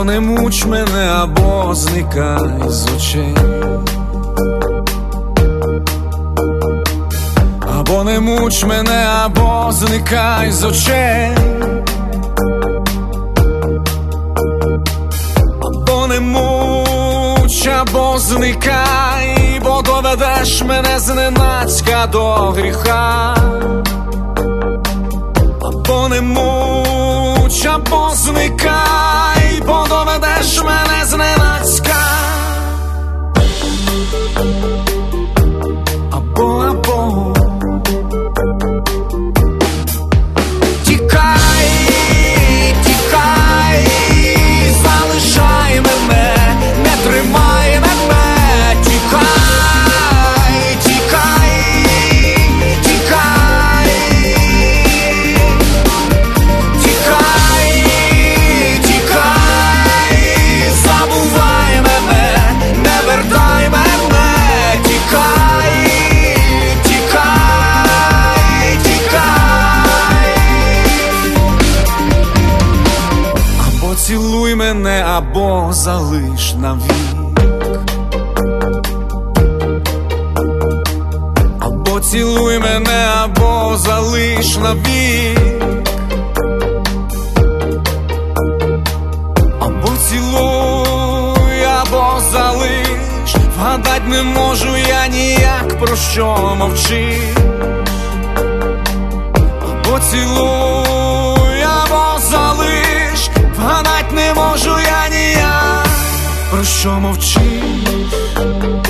Або не муч мене, або зникай з очей. Або не муч мене, або зникай з очей. Або не муч, або зникай, бо доведеш мене зненацька до гріха. Або не муч, або зникай, бо доведеш мене зненацька. Або тікай, тікай, залишай мене, не тримай мене. Тікай, тікай, тікай, тікай, тікай, забувай мене, не вертай мене. Тікай, тікай, тікай. Або цілуй мене, або залиш навік. Або цілуй мене, або залиш навік. Або цілуй, або залиш. Вгадать не можу я ніяк, про що мовчиш. Або цілуй, або залиш. Вгадать не можу я ніяк, про що мовчиш.